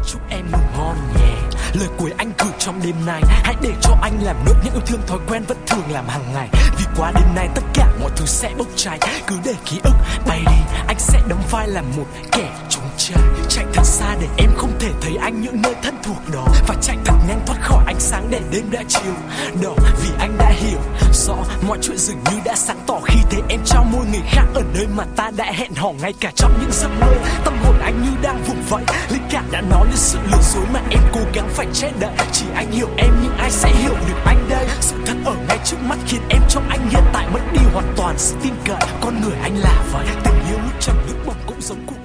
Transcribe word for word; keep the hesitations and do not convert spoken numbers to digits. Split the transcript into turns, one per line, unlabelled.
chúc em ngủ ngon nhé. Lời cuối anh gửi trong đêm nay, hãy để cho anh làm nốt những yêu thương thói quen vẫn thường làm hàng ngày. Vì qua đêm nay tất cả mọi thứ sẽ bốc cháy, cứ để ký ức bay đi, anh sẽ đóng vai làm một kẻ trốn chạy. Chạy thật xa để em không thể thấy anh những nơi thân thuộc đó, và chạy thật nhanh thoát khỏi ánh sáng để đêm đã chiều đỏ. Vì anh đã hiểu rõ mọi chuyện dường như đã sáng tỏ khi thấy em trao môi người khác ở nơi mà ta đã hẹn hò. Ngay cả trong những giấc mơ, tâm hồn anh như đang vùng vẫy, linh cảm đã nói lên sự lừa dối mà em cố gắng phải che đậy. Chỉ anh hiểu em nhưng ai sẽ hiểu được anh đây? Sự thật ở ngay trước mắt khiến em trong anh hiện tại mất đi hoàn toàn sự tin cậy. Con người anh là vậy, tình yêu lúc trầm lúc bồng cũng giống